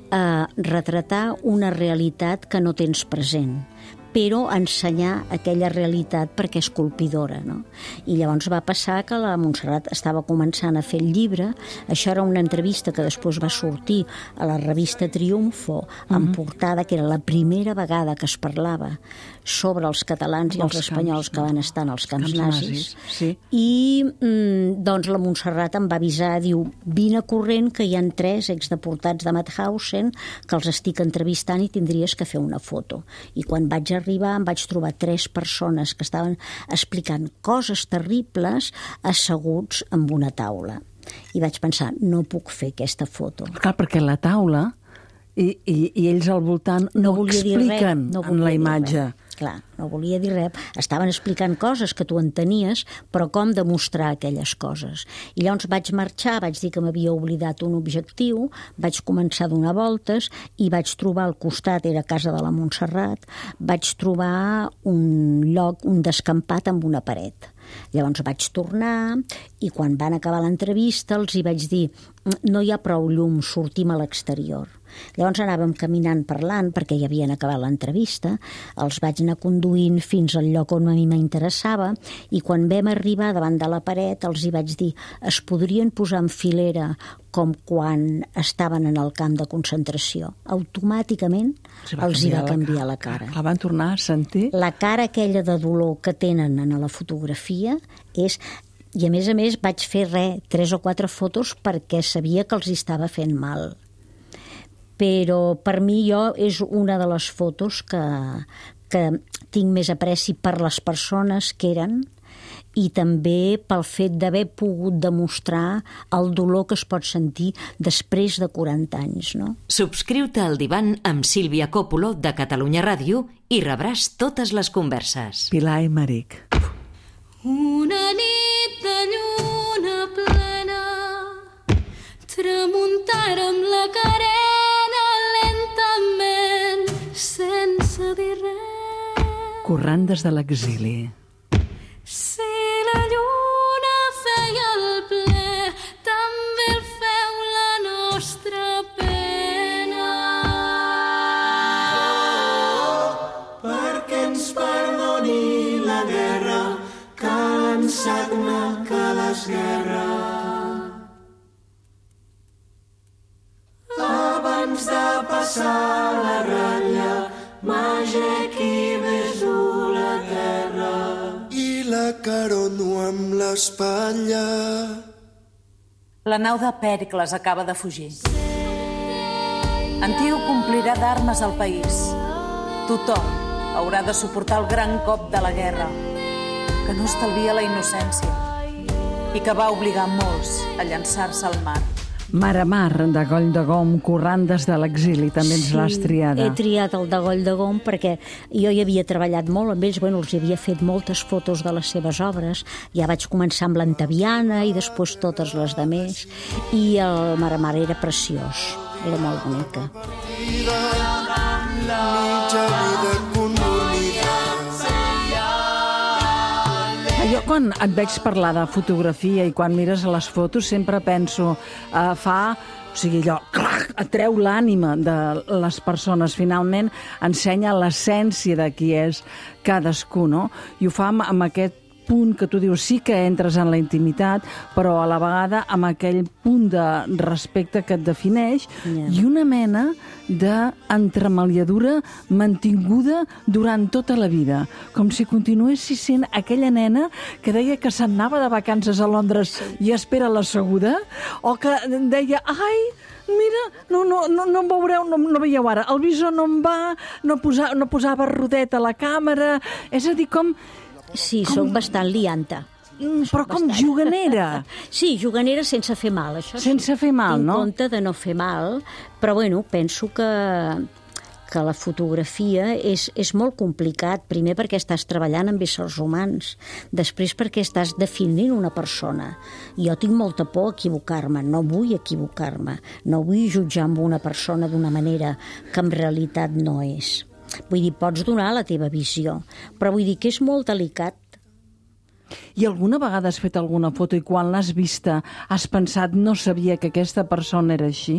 retratar una realitat que no tens present, però ensenyar aquella realitat perquè és colpidora, no? I llavors va passar que la Montserrat estava començant a fer el llibre. Això era una entrevista que després va sortir a la revista Triunfo en portada, que era la primera vegada que es parlava sobre els catalans i els espanyols que van estar en els camps nazis. Sí. I doncs la Montserrat em va avisar, diu, vine corrent que hi ha 3 exdeportats de Mauthausen que els estic entrevistant i tindries que fer una foto. I quan vaig arribar em vaig trobar 3 persones que estaven explicant coses terribles asseguts amb una taula. I vaig pensar, no puc fer aquesta foto. Clar, perquè la taula i ells al voltant no expliquen en la imatge. Clar, no volia dir res. Estaven explicant coses que tu entenies, però com demostrar aquelles coses. I llavors vaig marxar, vaig dir que m'havia oblidat un objectiu, vaig començar a donar voltes i vaig trobar al costat, era casa de la Montserrat, vaig trobar un lloc, un descampat amb una paret. Llavors vaig tornar i quan van acabar l'entrevista els hi vaig dir no hi ha prou llum, sortim a l'exterior. Llavors anàvem caminant parlant perquè ja havien acabat l'entrevista, els vaig anar conduint fins al lloc on a mi m'interessava i quan vam arribar davant de la paret els hi vaig dir es podrien posar en filera com quan estaven en el camp de concentració. Automàticament els hi va canviar la cara. La van tornar a sentir? La cara aquella de dolor que tenen en la fotografia és... I a més vaig fer 3 o 4 fotos perquè sabia que els estava fent mal. però per mi és una de les fotos que tinc més apreci per les persones que eren i també pel fet d'haver pogut demostrar el dolor que es pot sentir després de 40 anys, no? Subscriu-te al Divan amb Sílvia Coppolo de Catalunya Ràdio i rebràs totes les converses. Pilar i Maric. Una nit de lluna plena, tramuntara amb la carena lentament, sense dir res. Corrandes de l'exili. Si la lluna feia el ple, també el feu la nostra pena. Perquè ens perdoni la guerra que ens sagna cada esguerra. Abans de passar la ratlla, màgic i beso la terra. I la carono amb l'espatlla. La nau de Pèricles acaba de fugir. Antíoc complirà d'armes al país. Tothom haurà de suportar el gran cop de la guerra, que no estalvia la innocència i que va obligar molts a llançar-se al mar. Mar a mar, de Goll de Gom, Corrandes de l'exili, també ens l'has triada. He triat el de Goll de Gom perquè jo hi havia treballat molt amb ells, els havia fet moltes fotos de les seves obres, ja vaig començar amb l'Antaviana i després totes les de més, i el Mar a mar era preciós, era molt bonica. Mitja vida convormida. Jo quan et veig parlar de fotografia i quan mires les fotos sempre penso, allò, atreu l'ànima de les persones, finalment ensenya l'essència de qui és cadascú, no? I ho fa amb aquest punt que tu dius, sí que entres en la intimitat, però a la vegada amb aquell punt de respecte que et defineix i una mena d'entremaliadura mantinguda durant tota la vida, com si continuessis sent aquella nena que deia que se'n anava de vacances a Londres i espera la seguda, o que deia, ai, mira, no em veureu, no veieu ara, el visor no em va, no posava rodet a la càmera, és a dir, com... Sí, soc bastant lianta. Però com juganera. Sí, juganera sense fer mal, això. Sense fer mal, no? Tinc compte de no fer mal, però bueno, penso que la fotografia és molt complicat, primer perquè estàs treballant amb éssers humans, després perquè estàs definint una persona. Jo tinc molta por a equivocar-me, no vull equivocar-me, no vull jutjar amb una persona d'una manera que en realitat no és. Vull dir, pots donar la teva visió, però vull dir que és molt delicat. I alguna vegada has fet alguna foto i quan l'has vista has pensat no sabia que aquesta persona era així?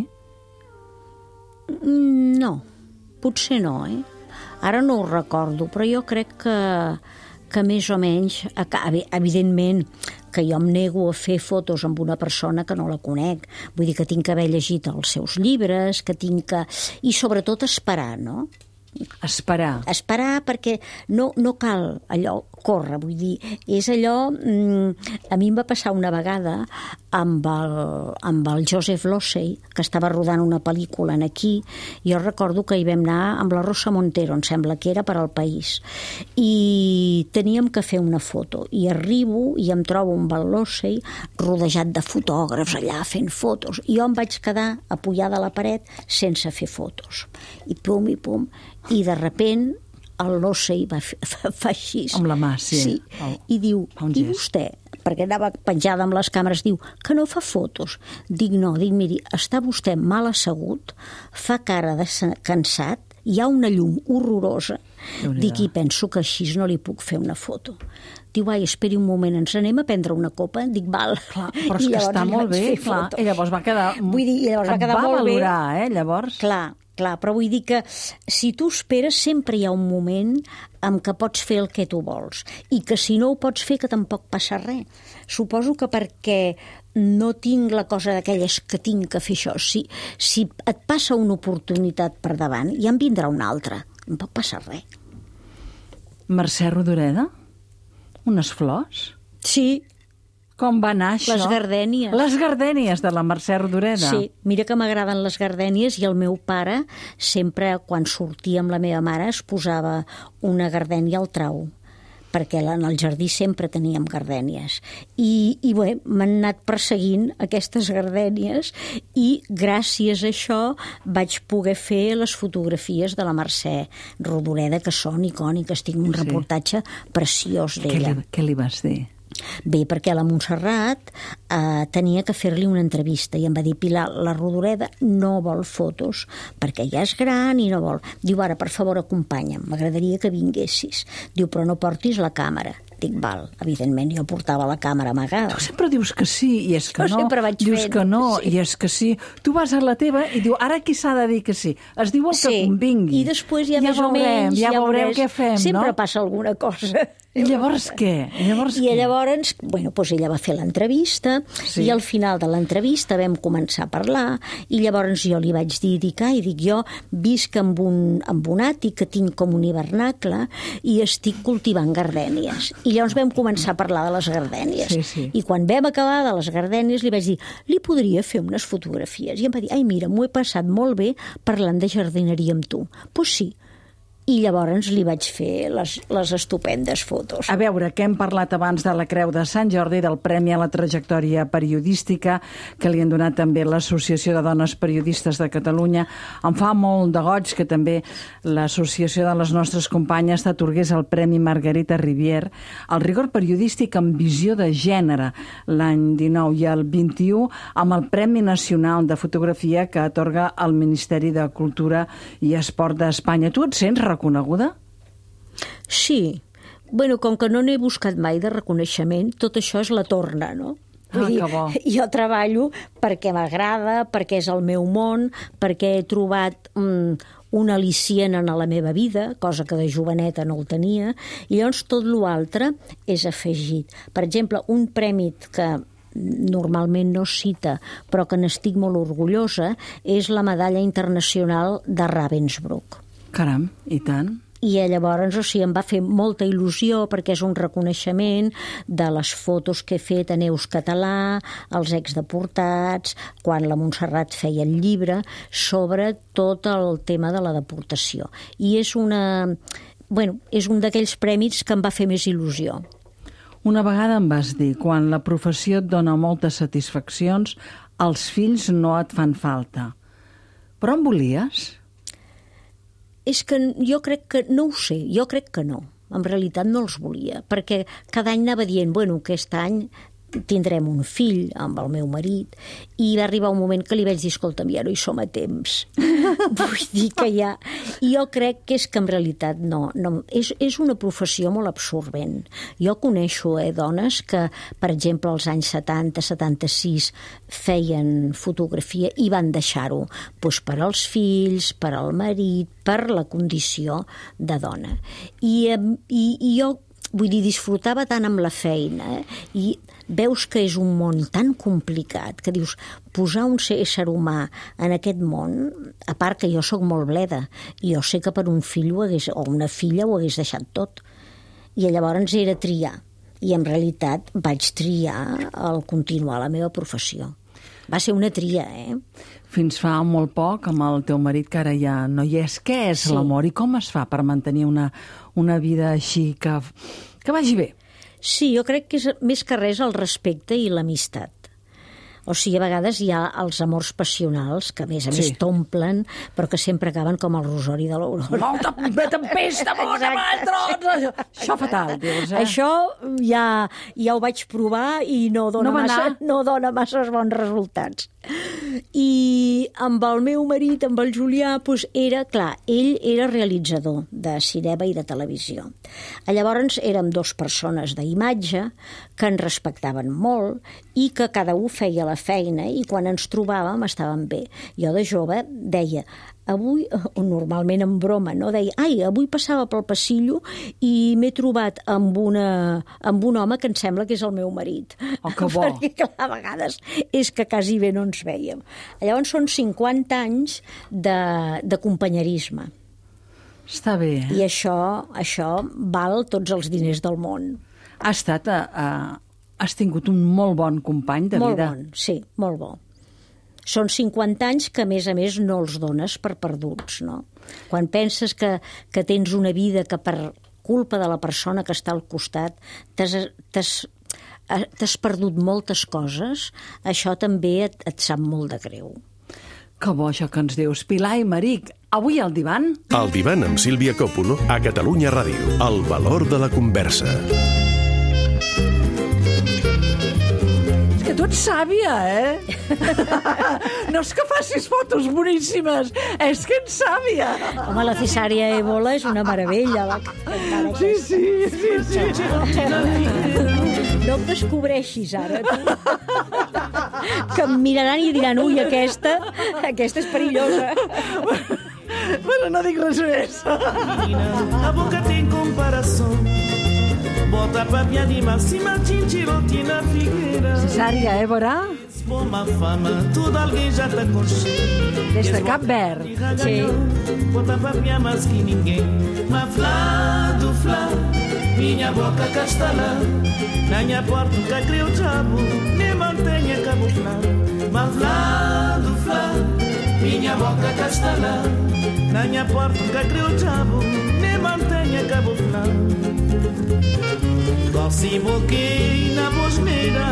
No, potser no, Ara no ho recordo, però jo crec que més o menys, evidentment, que jo em nego a fer fotos amb una persona que no la conec. Vull dir que tinc que haver llegit els seus llibres, que tinc que... I sobretot esperar, no? Esperar perquè no cal allò córrer, vull dir, és allò... A mi em va passar una vegada amb el Joseph Losey, que estava rodant una pel·lícula aquí, i jo recordo que hi vam anar amb la Rosa Montero, em sembla que era per al País, i teníem que fer una foto, i arribo i em trobo amb el Losey rodejat de fotògrafs allà fent fotos, i jo em vaig quedar apujada a la paret sense fer fotos, i pum, i de repent el Losey fa així. Amb la mà, sí. I diu, i vostè, perquè anava penjada amb les càmeres, diu que no fa fotos. Dic, miri, està vostè mal assegut, fa cara de cansat, hi ha una llum horrorosa. Dic, i penso que així no li puc fer una foto. Diu, esperi un moment, ens anem a prendre una copa? Dic, val. Clar, però és que està molt bé, clar. I llavors va quedar... Vull dir, llavors va quedar molt bé. Et va valorar, llavors. Clar, però vull dir que si tu esperes sempre hi ha un moment en què pots fer el que tu vols i que si no ho pots fer que tampoc passa res. Suposo que perquè no tinc la cosa d'aquelles que tinc que fer això. Si et passa una oportunitat per davant, ja en vindrà una altra. No pot passar res. Mercè Rodoreda? Unes flors? Sí. Com va anar això? Les gardènies. Les gardènies de la Mercè Rodoreda. Sí, mira que m'agraden les gardènies i el meu pare sempre, quan sortia amb la meva mare, es posava una gardènia al trau, perquè en el jardí sempre teníem gardènies. I bé, m'han anat perseguint aquestes gardènies i gràcies a això vaig poder fer les fotografies de la Mercè Rodoreda, que són icòniques. Tinc un reportatge preciós d'ella. Què li vas dir? Bé, perquè la Montserrat tenia que fer-li una entrevista i em va dir: Pilar, la Rodoreda no vol fotos perquè ja és gran i no vol. Diu, ara, per favor, acompanya'm, m'agradaria que vinguessis. Diu, però no portis la càmera. Dic, val, evidentment, jo portava la càmera amagada. Tu sempre dius que sí i és que jo no. Sempre vaig dius fent, que no sí. I és que sí. Tu vas a la teva i diu, ara qui s'ha de dir que sí? Es diu el que convingui. I després ja més o menys... Ja veurem què fem, sempre no? Passa alguna cosa. I llavors què? I llavors, bueno, doncs ella va fer l'entrevista i al final de l'entrevista vam començar a parlar i llavors jo li vaig dir, dic, jo visc amb un àtic que tinc com un hivernacle i estic cultivant gardènies. I llavors vam començar a parlar de les gardènies. Sí. I quan vam acabar de les gardènies li vaig dir, li podria fer unes fotografies? I em va dir, mira, m'ho he passat molt bé parlant de jardineria amb tu. Doncs sí. I llavors li vaig fer les estupendes fotos. A veure, que hem parlat abans de la Creu de Sant Jordi, del Premi a la Trajectòria Periodística, que li han donat també l'Associació de Dones Periodistes de Catalunya. Em fa molt de goig que també l'Associació de les nostres companyes t'atorgués el Premi Margarita Rivière al rigor periodístic amb visió de gènere l'any 19 i el 21 amb el Premi Nacional de Fotografia que atorga el Ministeri de Cultura i Esport d'Espanya. Tu et sents reconeguda? Sí. Bueno, com que no n'he buscat mai de reconeixement, tot això és la torna, no? Vull dir, jo treballo perquè m'agrada, perquè és el meu món, perquè he trobat un al·licient en la meva vida, cosa que de joveneta no el tenia, i llavors tot l'altre és afegit. Per exemple, un premi que normalment no cita, però que n'estic molt orgullosa, és la Medalla Internacional de Ravensbrück. Caram, i tant. I llavors, em va fer molta il·lusió perquè és un reconeixement de les fotos que he fet a Neus Català, els exdeportats, quan la Montserrat feia el llibre sobre tot el tema de la deportació. I és un d'aquells prèmits que em va fer més il·lusió. Una vegada em vas dir, quan la professió et dona moltes satisfaccions, els fills no et fan falta. Però en volies? És que jo crec que, no ho sé, jo crec que no. En realitat no els volia, perquè cada any anava dient, aquest any tindrem un fill amb el meu marit, i va arribar un moment que li vaig dir, escolta'm, ja no hi som a temps. Vull dir que ja... Jo crec que és que en realitat no. És una professió molt absorbent. Jo coneixo dones que, per exemple, als anys 70-76 feien fotografia i van deixar-ho per als fills, per al marit, per la condició de dona. I jo, vull dir, disfrutava tant amb la feina, i veus que és un món tan complicat que dius, posar un ésser humà en aquest món, a part que jo sóc molt bleda, i jo sé que per un fill o una filla ho hagués deixat tot. I llavors era triar. I en realitat vaig triar el continuar la meva professió. Va ser una tria, Fins fa molt poc, amb el teu marit, que ara ja no hi és. Què és l'amor i com es fa per mantenir una vida així que vagi bé? Sí, jo crec que és més que res el respecte i l'amistat. O sigui, a vegades hi ha els amors passionals, que a més t'omplen, però que sempre acaben com el rosori de l'Aurora. Molta tempesta, molta maltrons! Això fatal, dius, Això ja ho vaig provar i no dona massa bons resultats. I amb el meu marit, amb el Julià, ell era realitzador de cinema i de televisió. Llavors érem dues persones d'imatge que ens respectaven molt i que cada un feia la feina, i quan ens trobàvem estàvem bé. Jo de jove deia, avui, normalment en broma, no? Deia, avui passava pel passillo i m'he trobat amb un home que em sembla que és el meu marit. Oh, que bo! Perquè, clar, a vegades és que quasi bé no ens vèiem. Llavors són 50 anys de companyerisme. Està bé, I això val tots els diners del món. Ha estat has tingut un molt bon company de vida. Molt bon, sí, molt bo. Són 50 anys que, a més no els dones per perduts, no? Quan penses que tens una vida que per culpa de la persona que està al costat t'has perdut moltes coses, això també et sap molt de greu. Que bo això que ens dius. Pilar i Maric, avui al divan... El divan amb Sílvia Coppola a Catalunya Ràdio. El valor de la conversa. Que tu ets sàvia, No és que facis fotos boníssimes, és que ets sàvia. Home, la Cesària Ébola és una meravella. Sí. No em descobreixis ara, tu. Que em miraran i diran, ui, aquesta és perillosa. Però no dic res més. A boca tem comparação. Bota papia de máxima, tintirotina, figueira. Cesària Évora. Uma fama, tudo alguém já tá com cheiro. Des de Cap Verd. Sí. Bota papia mais que ninguém. Mas flá do flá, minha boca castalã. Na minha porta nunca criou diabo, nem mantenha camuflá. Mas flá do flá, minha boca castalã. Na minha porta nunca criou diabo, nem mantenha camuflá. Doce boquei na bosneira,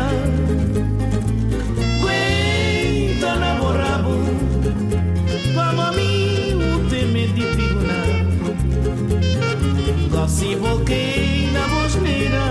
aguenta na borrabo, vamos a mim o temer de tribunal. Doce boquei na bosneira,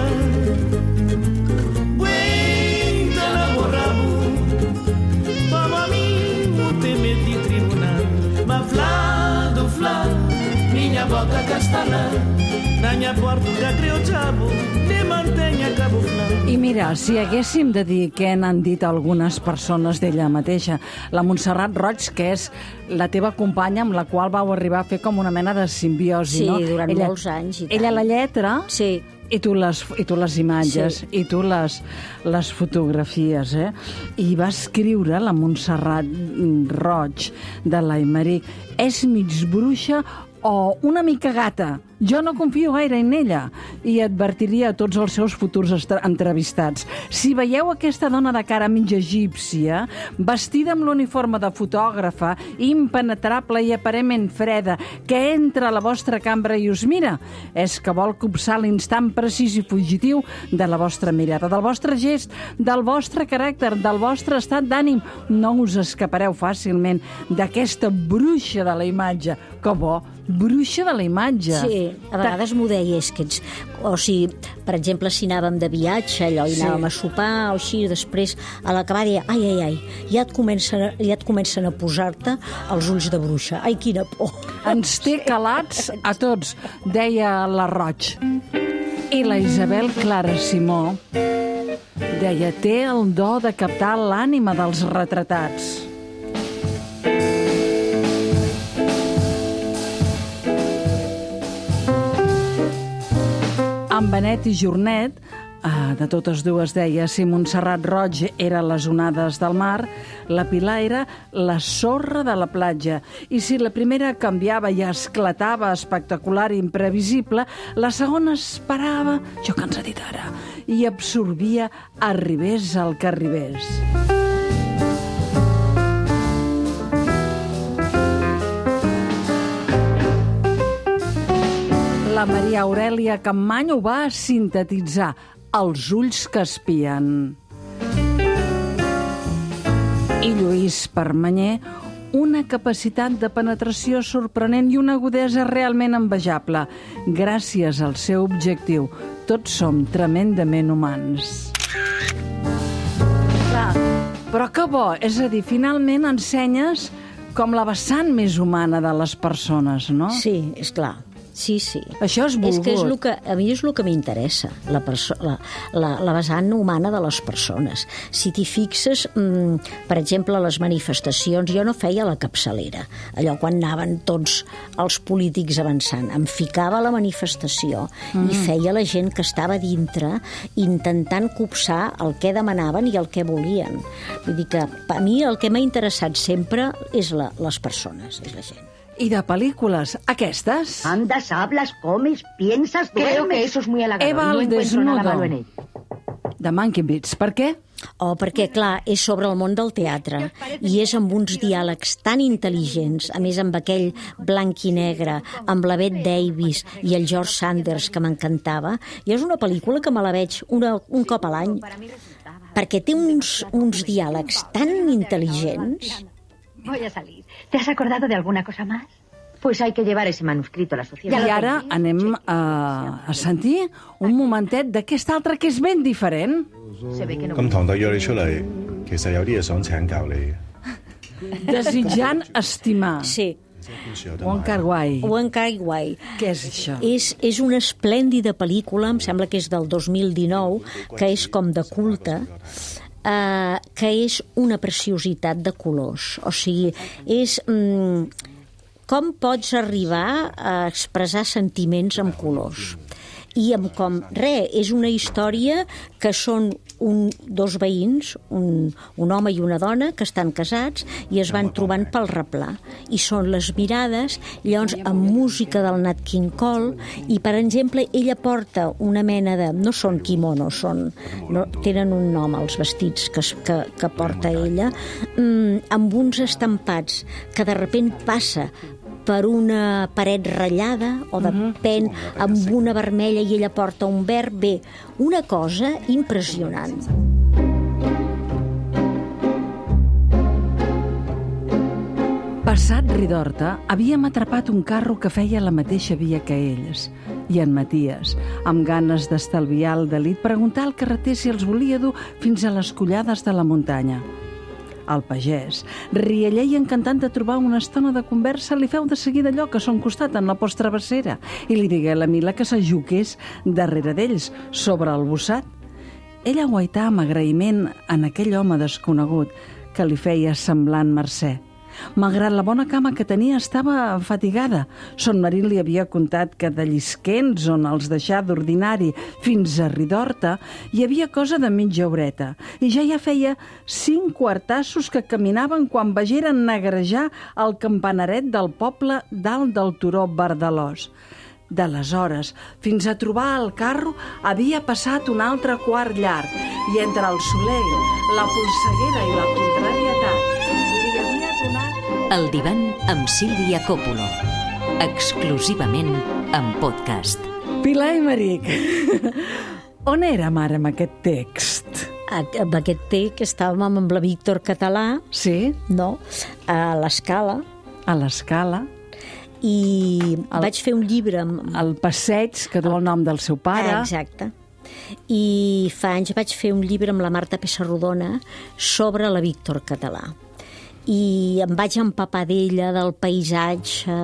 aguenta na borrabo, vamos a mim o temer de tribunal. Mas flá do flá, minha boca castalã. Na minha porta que criou diabo, nem mantenha camuflá. I mira, si haguéssim de dir què n'han dit algunes persones d'ella mateixa, la Montserrat Roig, que és la teva companya amb la qual vau arribar a fer com una mena de simbiosi, sí, no? Sí, durant molts anys i tant. Ella la lletra... Sí. I tu les imatges, sí. I tu les fotografies, I va escriure la Montserrat Roig de l'Aimeric, és mig bruixa o una mica gata. Jo no confio gaire en ella, i advertiria a tots els seus futurs entrevistats. Si veieu aquesta dona de cara mig egípcia, vestida amb l'uniforme de fotògrafa, impenetrable i aparentment freda, que entra a la vostra cambra i us mira, és que vol copsar l'instant precís i fugitiu de la vostra mirada, del vostre gest, del vostre caràcter, del vostre estat d'ànim. No us escapareu fàcilment d'aquesta bruixa de la imatge. Que bo, bruixa de la imatge. Sí, a vegades m'ho deies, que ets... O sigui, per exemple, si anàvem de viatge, allò, i anàvem a sopar, o així, després, a l'acabar, deia, ai, ja et comencen a posar-te els ulls de bruixa. Ai, quina por. Ens té calats a tots, deia la Roig. I la Isabel Clara Simó deia, té el do de captar l'ànima dels retratats. En Benet i Jornet, de totes dues deia, si Montserrat Roig era les onades del mar, la Pilar era la sorra de la platja. I si la primera canviava i esclatava espectacular i imprevisible, la segona esperava, això que ens ha dit ara, i absorbia arribés el que arribés. La Maria Aurèlia Campmany ho va sintetitzar, els ulls que espien. I Lluís Permanyer, una capacitat de penetració sorprenent i una agudesa realment envejable. Gràcies al seu objectiu, tots som tremendament humans. Clar, però que bo, és a dir, finalment ensenyes com la vessant més humana de les persones, no? Sí, és clar. Sí. Això és volgut. És que a mi és el que m'interessa, la vessant humana de les persones. Si t'hi fixes, per exemple, a les manifestacions, jo no feia la capçalera, allò quan anaven tots els polítics avançant. Em ficava a la manifestació i feia la gent que estava dintre intentant copsar el que demanaven i el que volien. Vull dir que a mi el que m'ha interessat sempre és les persones, és la gent. ¿Y de películas? ¿Aquestas? Andas, hablas, comes, piensas... Creo que eso es muy halagador. Eva no al encuentro desnudo. nada malo en ello. The Monkey Beats. Per què? Perquè, clar, és sobre el món del teatre i és amb uns diàlegs tan intel·ligents, a més amb aquell blanc i negre, amb la Bette Davis i el George Sanders, que m'encantava, i és una pel·lícula que me la veig un cop a l'any, perquè té uns diàlegs tan intel·ligents. Voy a salir. ¿Te has acordado de alguna cosa más? Pues hay que llevar ese manuscrito a la sociedad. I ara anem a sentir un momentet d'aquest altre que és ben diferent. 咁堂弟約你出嚟，其實有啲嘢想請教你。 Desitjant estimar. Sí. Wong Kar-wai. Wong Kar-wai. Què és això? És una esplèndida pel·lícula, em sembla que és del 2019, que és com de culte, que és una preciositat de colors. O sigui, és... com pots arribar a expressar sentiments amb colors. I amb com... és una història que són dos veïns, un home i una dona, que estan casats i es van trobant pel replà. I són les mirades, llavors amb música del Nat King Cole, i, per exemple, ella porta una mena de... No són kimonos, tenen un nom, els vestits que porta ella, amb uns estampats que de repent passa per una paret ratllada o de pen amb una vermella i ella porta un verd. Bé, una cosa impressionant. Passat Ridorta, havíem atrapat un carro que feia la mateixa via que ells. I en Maties, amb ganes d'estalviar el delit, preguntà al carreter si els volia dur fins a les collades de la muntanya. El pagès, rialler i encantant de trobar una estona de conversa, li feu de seguida allò que a son costat en la postravessera i li digué a la Mila que s'ajuqués darrere d'ells, sobre el bossat. Ella guaità amb agraïment en aquell home desconegut que li feia semblant mercè. Malgrat la bona cama que tenia, estava fatigada. Son marit li havia contat que de Llisquens, on els deixà d'ordinari, fins a Ridorta, hi havia cosa de mitja horeta. I ja feia 5 quartassos que caminaven quan vegeren negrejar el campanaret del poble dalt del turó Verdalós. D'aleshores, fins a trobar el carro, havia passat un altre quart llarg, i entre el soleil, la polseguera i la contrarietat, El divan amb Sílvia Coppola. Exclusivament en podcast. Pilar i Maric, on érem ara amb aquest text? Amb aquest text estàvem amb la Víctor Català. Sí? No, a l'Escala. A l'Escala. I vaig fer un llibre amb... El passeig, que du el nom del seu pare. Exacte. I fa anys vaig fer un llibre amb la Marta Pessarrodona sobre la Víctor Català. I em vaig empapar d'ella, del paisatge,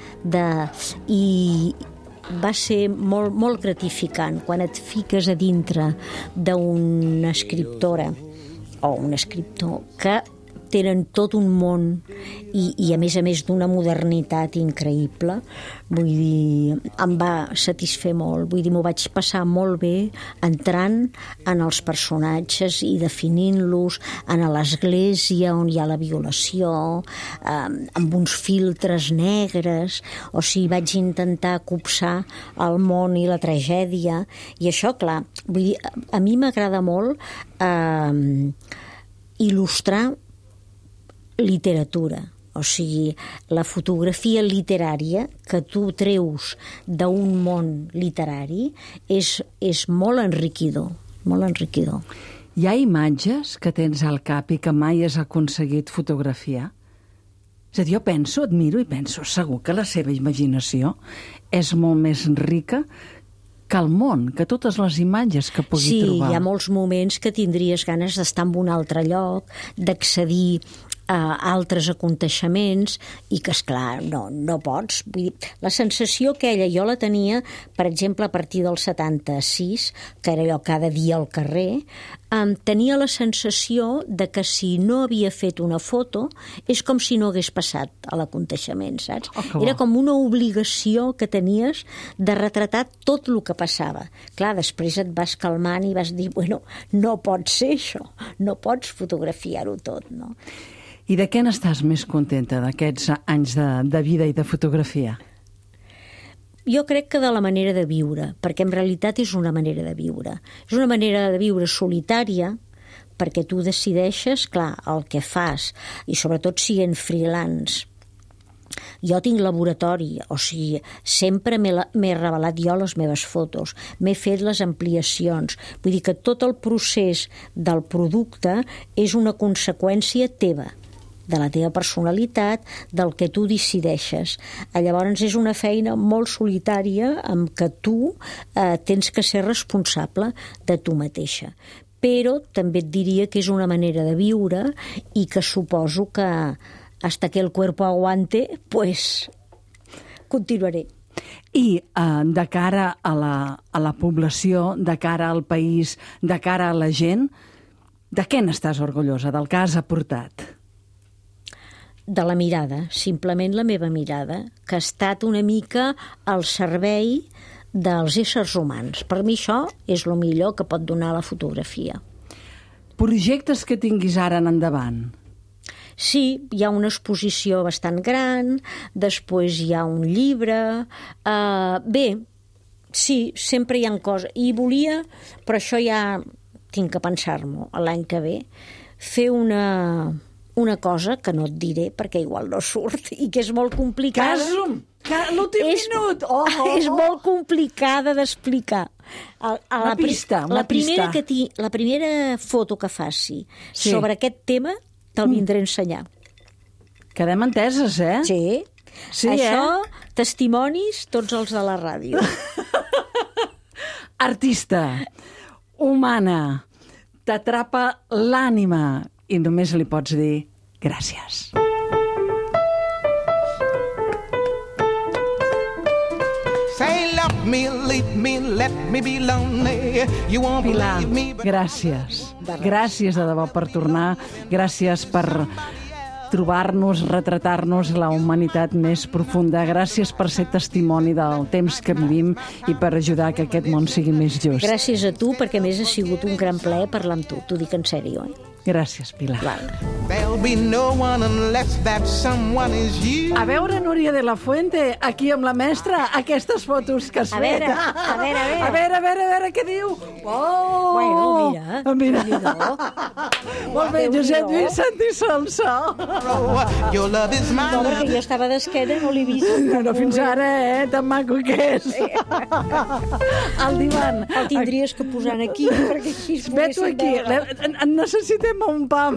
i va ser molt, molt gratificant quan et fiques a dintre d'una escriptora o un escriptor que tenen tot un món i a més d'una modernitat increïble. Vull dir, em va satisfer molt. Vull dir, m'ho vaig passar molt bé entrant en els personatges i definint-los, en l'església on hi ha la violació, amb uns filtres negres. O sigui, vaig intentar copsar el món i la tragèdia. I això, clar, vull dir, a mi m'agrada molt il·lustrar literatura, o sigui, la fotografia literària que tu treus d'un món literari és molt enriquidor, molt enriquidor. Hi ha imatges que tens al cap i que mai has aconseguit fotografiar? És a dir, jo penso, admiro i penso, segur que la seva imaginació és molt més rica que el món, que totes les imatges que pugui trobar. Sí, hi ha molts moments que tindries ganes d'estar en un altre lloc, d'accedir a altres aconteixements i que, esclar, no pots. Vull dir, la sensació aquella jo la tenia, per exemple, a partir del 76, que era allò cada dia al carrer, tenia la sensació de que si no havia fet una foto és com si no hagués passat a l'aconteixement, saps? Era com una obligació que tenies de retratar tot el que passava. Clar, després et vas calmant i vas dir, bueno, no pot ser això, no pots fotografiar-ho tot, no? I de què n'estàs més contenta d'aquests anys de vida i de fotografia? Jo crec que de la manera de viure, perquè en realitat és una manera de viure. És una manera de viure solitària, perquè tu decideixes, clar, el que fas, i sobretot siguent freelance. Jo tinc laboratori, o sigui, sempre m'he revelat jo les meves fotos, m'he fet les ampliacions. Vull dir que tot el procés del producte és una conseqüència teva, de la teva personalitat, del que tu decideixes. Llavors és una feina molt solitària amb què tu tens que ser responsable de tu mateixa. Però també et diria que és una manera de viure i que suposo que hasta que el cuerpo aguante, pues continuaré. I de cara a la població, de cara al país, de cara a la gent, de què n'estàs orgullosa, del que has aportat? De la mirada, simplement la meva mirada, que ha estat una mica al servei dels éssers humans. Per mi això és el millor que pot donar la fotografia. Projectes que tinguis ara en endavant? Sí, hi ha una exposició bastant gran, després hi ha un llibre... Bé, sí, sempre hi ha coses. I volia, però això ja tinc que pensar-m'ho l'any que ve, fer una cosa que no et diré perquè igual no surt i que és molt complicada. Casum! L'últim minut! És molt complicada d'explicar. Una pista. La primera foto que faci sobre aquest tema te'l vindré a ensenyar. Quedem enteses, eh? Sí, això, testimonis, tots els de la ràdio. Artista, humana, t'atrapa l'ànima i només li pots dir gràcies. Pilar, gràcies. Gràcies de debò per tornar. Gràcies per trobar-nos, retratar-nos la humanitat més profunda. Gràcies per ser testimoni del temps que vivim i per ajudar que aquest món sigui més just. Gràcies a tu, perquè a més ha sigut un gran plaer parlar amb tu. T'ho dic en sèrio, Gràcies, Pilar. There'll be no one unless that someone is you. A veure, Núria de la Fuente, aquí amb la mestra, aquestes fotos que has fet. A veure, què diu? Oh! Bueno, mira. Molt bé, Josep Lluís Santi Solsó. Your love is my love. Perquè jo estava d'esquena, no l'he vist. No, fins ara, tan maco que és. El divan. El tindries que posar aquí, perquè així es Vet-ho aquí. Necessitem un pam.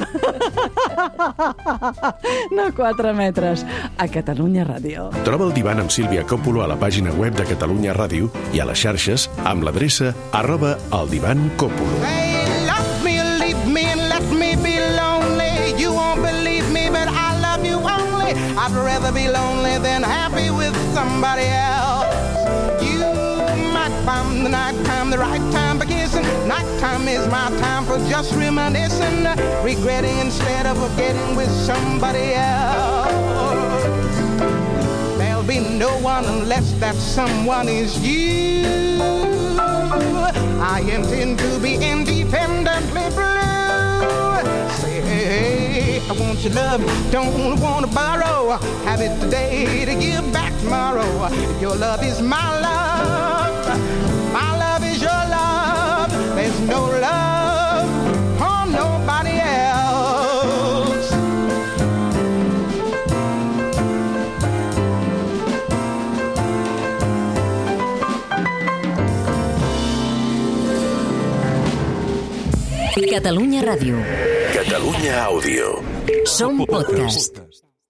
No 4 metres. A Catalunya Ràdio. Troba el divan amb Sílvia Coppola a la pàgina web de Catalunya Ràdio i a les xarxes amb l'adreça @eldivancoppola. Hey, love me, leave me, and let me be lonely. You won't believe me, but I love you only. I'd rather be lonely than happy with somebody else. You might find the night time the right time for kissing. Nighttime is my time for just reminiscing, regretting instead of forgetting with somebody else. There'll be no one unless that someone is you. I intend to be independently blue. Say, I want your love, don't want to borrow. Have it today to give back tomorrow. Your love is my love. My love is your love. There's no love for nobody else. Catalunya Ràdio. Catalunya Àudio. Som podcast.